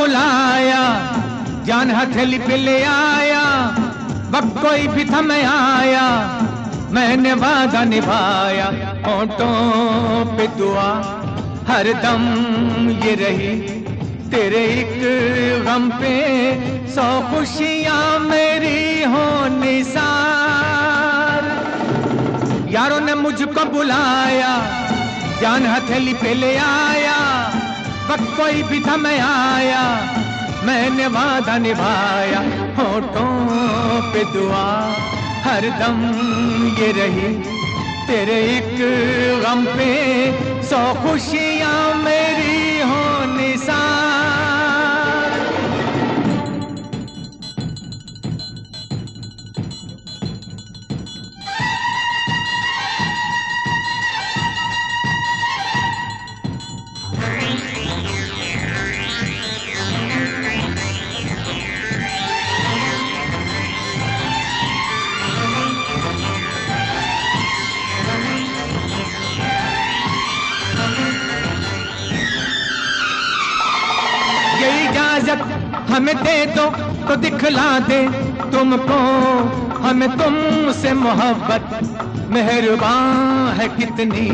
बुलाया, जान हथेली पे ले आया, वक्त कोई भी था मैं आया, मैंने वादा निभाया। होंठों पे दुआ हरदम ये रही, तेरे एक गम पे 100 खुशियां मेरी हो निसार। यारों ने मुझको बुलाया, जान हथेली पे ले आया, वक्त कोई भी था मैं आया, मैंने वादा निभाया। होठों पे दुआ हरदम ये रही, तेरे एक गम पे 100 खुशियां मेरी हो निसार। इजाजत हमें दे दो तो दिखला दे तुमको, हमें तुमसे मोहब्बत मेहरबान है कितनी।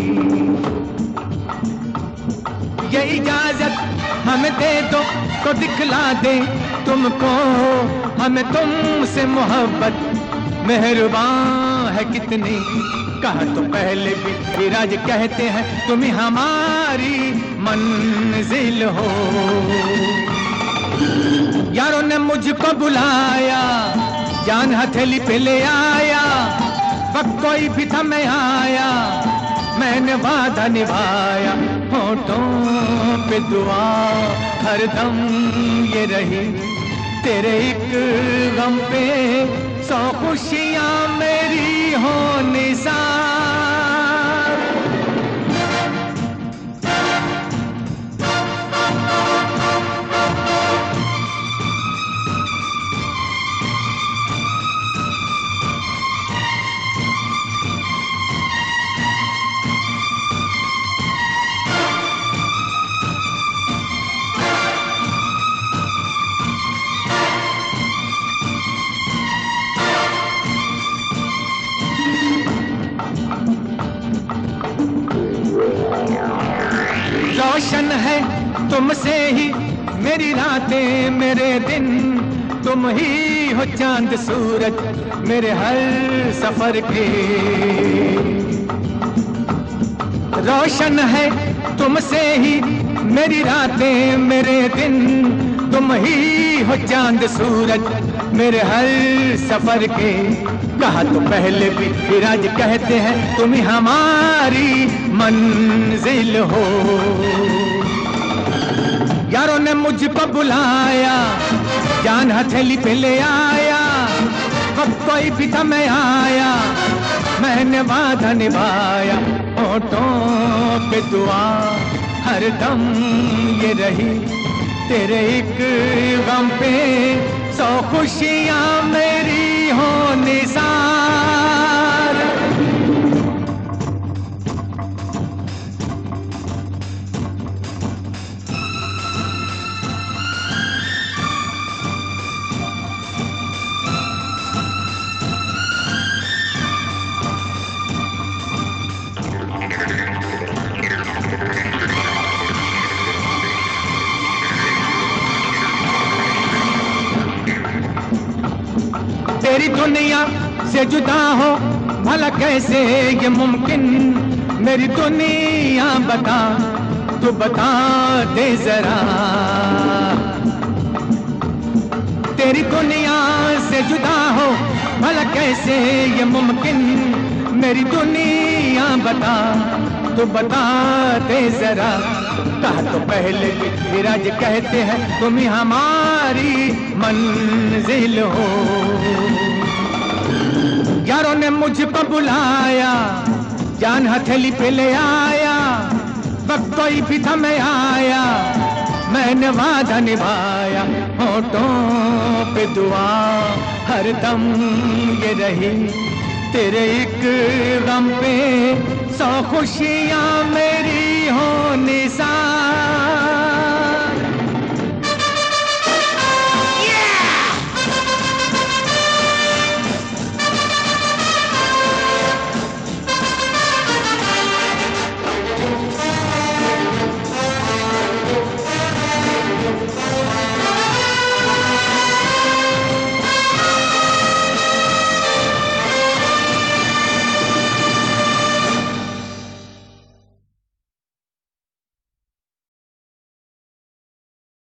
ये इजाजत हमें दे दो तो दिखला दे तुमको, हमें तुमसे मोहब्बत मेहरबान है कितनी। कहा तो पहले भी विराज कहते हैं तुम ही हमारी मंजिल हो। यारों ने मुझको बुलाया, जान हथेली पे ले आया, वक्त कोई भी था मैं आया, मैंने वादा निभाया। होठों पे दुआ हरदम ये रही, तेरे एक गम पे 100 खुशियां मेरी हो निसार। रोशन है तुमसे ही मेरी रातें मेरे दिन, तुम ही हो चांद सूरज मेरे हर सफर के। रोशन है तुमसे ही मेरी रातें मेरे दिन, तुम ही हो चांद सूरज मेरे हर सफर के। कहा तो पहले भी विराज कहते हैं तुम ही हमारी मंजिल हो। यारों ने मुझको बुलाया, जान हथेली पे ले आया, वक्त कोई भी था मैं आया, मैंने वादा निभाया। होठों पे दुआ हरदम ये रही, तेरे एक गम पे 100 खुशियां मेरी हो निसार। तेरी दुनिया से जुदा हो भला कैसे ये मुमकिन, मेरी दुनिया बता तू बता दे जरा। तेरी दुनिया से जुदा हो भला कैसे ये मुमकिन, मेरी दुनिया बता तू बता दे जरा। कहा तो पहले भी विराज कहते हैं तुम ही हमारी मंजिल हो। यारों ने मुझको बुलाया, जान हथेली पे ले आया, वक्त कोई भी था मैं आया, मैंने वादा निभाया। होठों पे दुआ हरदम ये रही, तेरे एक गम पे 100 खुशियां मेरी हो निसार।